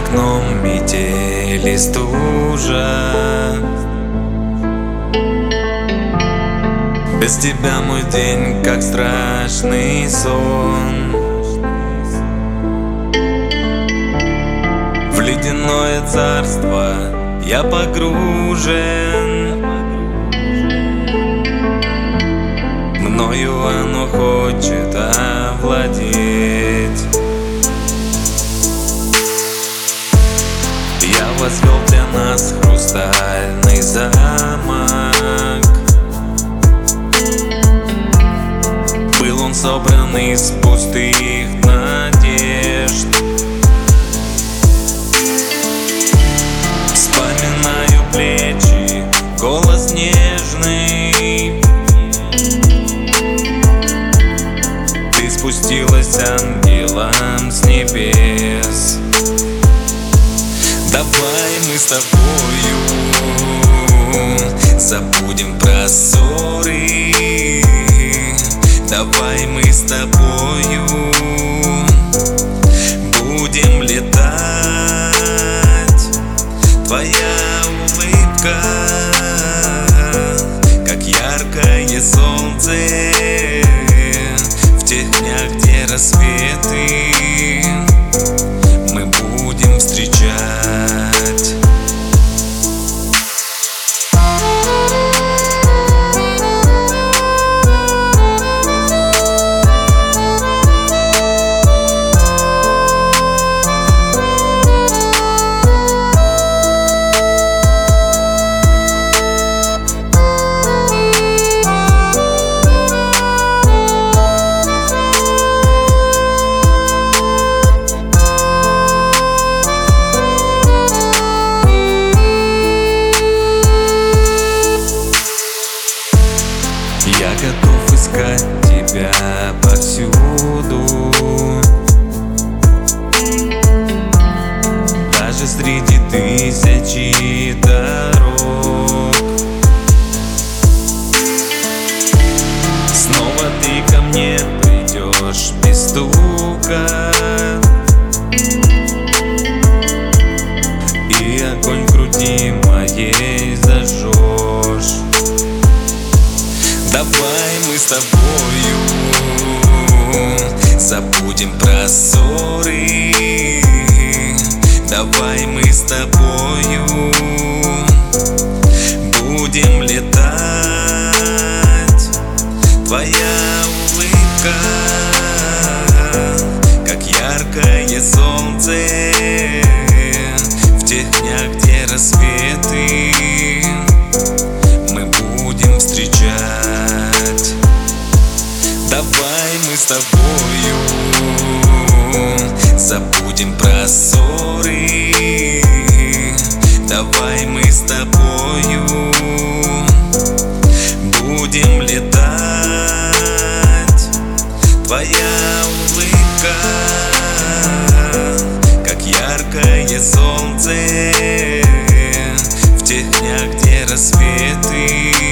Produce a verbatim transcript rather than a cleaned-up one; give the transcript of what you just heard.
окном метель и стужа. Без тебя мой день как страшный сон. В ледяное царство я погружен. Мною оно хочет овладеть. Я возвел для нас хрустальный замок. Был он собран из пустых надежд. Вспоминаю плечи, голос нежный. Ты спустилась ангелом с небес. Давай мы с тобою забудем про ссоры. Давай мы с тобою будем летать. Твоя улыбка, как яркое солнце в тех днях, где рассветы мы будем встречать. Я готов искать тебя повсюду, даже среди тысячи дорог. Снова ты ко мне придешь без стука, и огонь в груди моей зажжешь. Давай мы с тобою забудем про ссоры. Давай мы с тобою будем летать. Твоя улыбка, как яркое солнце в тех днях, где рассветы мы будем встречать. Давай мы с тобою забудем про ссоры. Давай мы с тобою будем летать. Твоя улыбка, как яркое солнце в тех днях, где рассветы